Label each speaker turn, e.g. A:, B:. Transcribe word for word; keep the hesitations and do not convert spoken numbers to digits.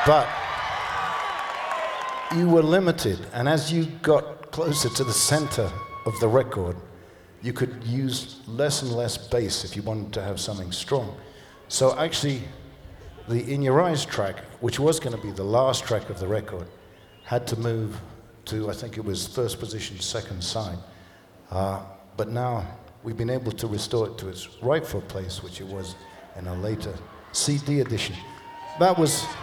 A: But you were limited, and as you got closer to the center of the record, you could use less and less bass if you wanted to have something strong. So actually, the In Your Eyes track, which was going to be the last track of the record, had to move to, I think it was first position, second side. Uh, but now we've been able to restore it to its rightful place, which it was in a later C D edition. That was